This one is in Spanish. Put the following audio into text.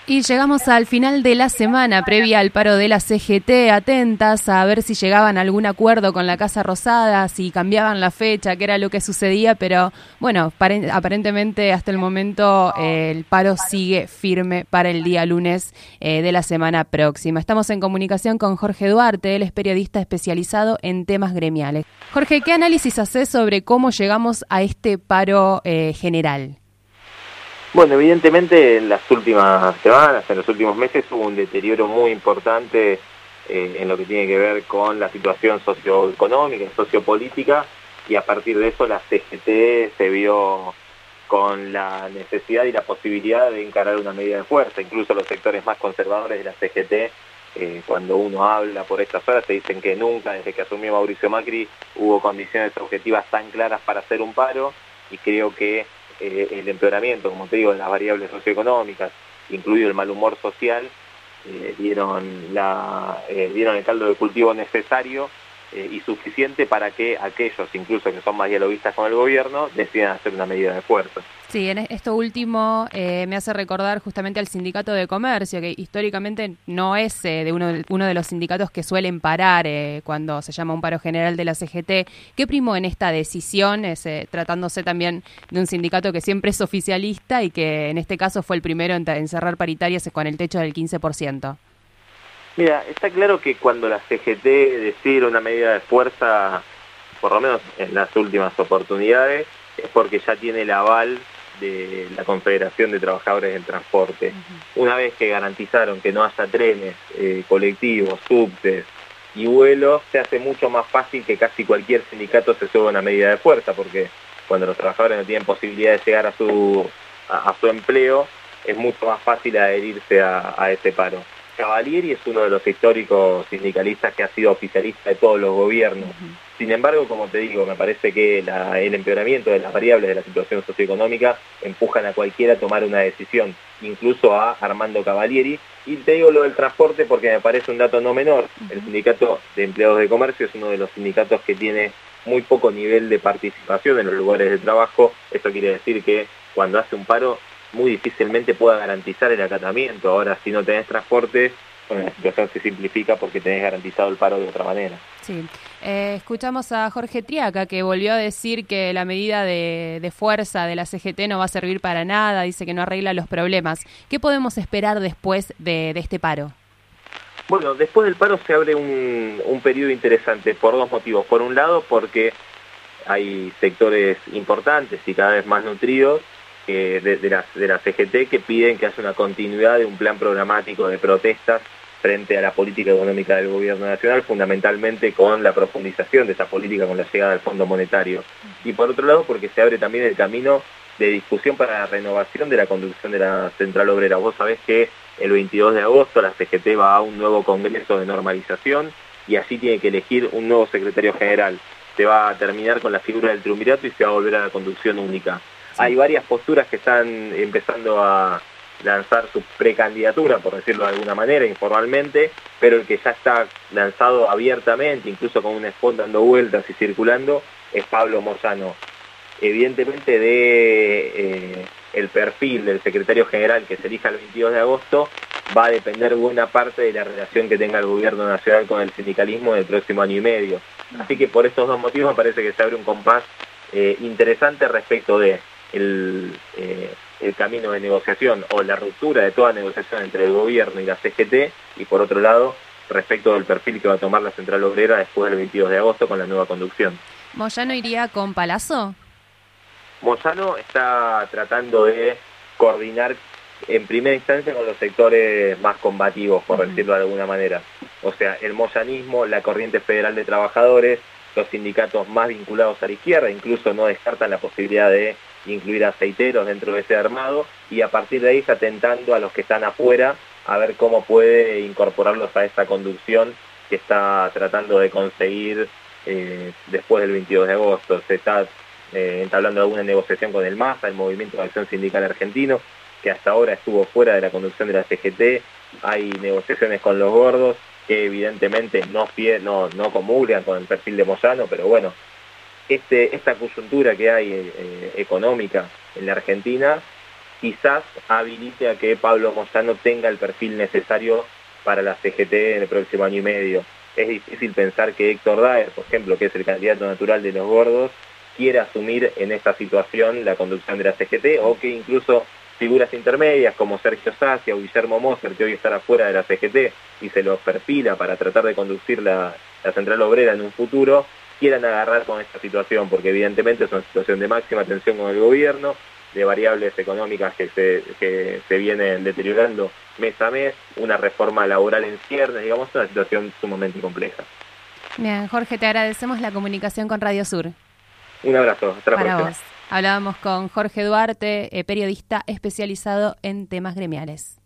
Y llegamos al final de la semana previa al paro de la CGT, atentas a ver si llegaban a algún acuerdo con la Casa Rosada, si cambiaban la fecha, qué era lo que sucedía, pero bueno, aparentemente hasta el momento el paro sigue firme para el día lunes de la semana próxima. Estamos en comunicación con Jorge Duarte, él es periodista especializado en temas gremiales. Jorge, ¿qué análisis haces sobre cómo llegamos a este paro general? Bueno, evidentemente en las últimas semanas, en los últimos meses hubo un deterioro muy importante en lo que tiene que ver con la situación socioeconómica, sociopolítica, y a partir de eso la CGT se vio con la necesidad y la posibilidad de encarar una medida de fuerza. Incluso los sectores más conservadores de la CGT, cuando uno habla por estas horas, te dicen que nunca, desde que asumió Mauricio Macri, hubo condiciones objetivas tan claras para hacer un paro, y creo que el empeoramiento, como te digo, de las variables socioeconómicas, incluido el mal humor social, dieron el caldo de cultivo necesario y suficiente para que aquellos, incluso que son más dialoguistas con el gobierno, decidan hacer una medida de fuerza. Sí, en esto último me hace recordar justamente al Sindicato de Comercio, que históricamente no es uno de los sindicatos que suelen parar cuando se llama un paro general de la CGT. ¿Qué primó en esta decisión, tratándose también de un sindicato que siempre es oficialista y que en este caso fue el primero en cerrar paritarias con el techo del 15%? Mira, está claro que cuando la CGT decide una medida de fuerza, por lo menos en las últimas oportunidades, es porque ya tiene el aval de la Confederación de Trabajadores del Transporte. Una vez que garantizaron que no haya trenes, colectivos, subtes y vuelos, se hace mucho más fácil que casi cualquier sindicato se suba a una medida de fuerza, porque cuando los trabajadores no tienen posibilidad de llegar a su empleo, es mucho más fácil adherirse a ese paro. Cavalieri es uno de los históricos sindicalistas que ha sido oficialista de todos los gobiernos. Sin embargo, como te digo, me parece que el empeoramiento de las variables de la situación socioeconómica empujan a cualquiera a tomar una decisión, incluso a Armando Cavalieri. Y te digo lo del transporte porque me parece un dato no menor. El Sindicato de Empleados de Comercio es uno de los sindicatos que tiene muy poco nivel de participación en los lugares de trabajo. Esto quiere decir que cuando hace un paro muy difícilmente pueda garantizar el acatamiento. Ahora, si no tenés transporte, bueno, la situación se simplifica porque tenés garantizado el paro de otra manera. Sí. Escuchamos a Jorge Triaca, que volvió a decir que la medida de fuerza de la CGT no va a servir para nada, dice que no arregla los problemas. ¿Qué podemos esperar después de este paro? Bueno, después del paro se abre un periodo interesante por dos motivos. Por un lado, porque hay sectores importantes y cada vez más nutridos de la CGT que piden que haya una continuidad de un plan programático de protestas frente a la política económica del gobierno nacional, fundamentalmente con la profundización de esa política con la llegada del Fondo Monetario. Y por otro lado, porque se abre también el camino de discusión para la renovación de la conducción de la Central Obrera. Vos sabés que el 22 de agosto la CGT va a un nuevo congreso de normalización y allí tiene que elegir un nuevo secretario general. Se va a terminar con la figura del triunvirato y se va a volver a la conducción única. Hay varias posturas que están empezando a lanzar su precandidatura, por decirlo de alguna manera, informalmente, pero el que ya está lanzado abiertamente, incluso con un spot dando vueltas y circulando, es Pablo Moyano. Evidentemente el perfil del secretario general que se elija el 22 de agosto va a depender buena parte de la relación que tenga el gobierno nacional con el sindicalismo en el próximo año y medio. Así que por estos dos motivos me parece que se abre un compás interesante respecto de el camino de negociación o la ruptura de toda negociación entre el gobierno y la CGT, y por otro lado, respecto del perfil que va a tomar la Central Obrera después del 22 de agosto con la nueva conducción. ¿Moyano iría con Palazzo? Moyano está tratando de coordinar en primera instancia con los sectores más combativos, por decirlo de alguna manera. O sea, el moyanismo, la Corriente Federal de Trabajadores, los sindicatos más vinculados a la izquierda, incluso no descartan la posibilidad de incluir aceiteros dentro de ese armado, y a partir de ahí está tentando a los que están afuera a ver cómo puede incorporarlos a esta conducción que está tratando de conseguir después del 22 de agosto. Se está entablando alguna negociación con el MASA, el Movimiento de Acción Sindical Argentino, que hasta ahora estuvo fuera de la conducción de la CGT. Hay negociaciones con los gordos que evidentemente no comulgan con el perfil de Moyano, pero bueno, esta coyuntura que hay económica en la Argentina quizás habilite a que Pablo Moyano tenga el perfil necesario para la CGT en el próximo año y medio. Es difícil pensar que Héctor Daer, por ejemplo, que es el candidato natural de los gordos, quiera asumir en esta situación la conducción de la CGT, o que incluso figuras intermedias como Sergio Sacia o Guillermo Moser, que hoy están afuera de la CGT y se los perfila para tratar de conducir la Central Obrera en un futuro, quieran agarrar con esta situación, porque evidentemente es una situación de máxima tensión con el gobierno, de variables económicas que se vienen deteriorando mes a mes, una reforma laboral en ciernes, digamos, una situación sumamente compleja. Bien, Jorge, te agradecemos la comunicación con Radio Sur. Un abrazo, hasta la próxima. Para vos. Hablábamos con Jorge Duarte, periodista especializado en temas gremiales.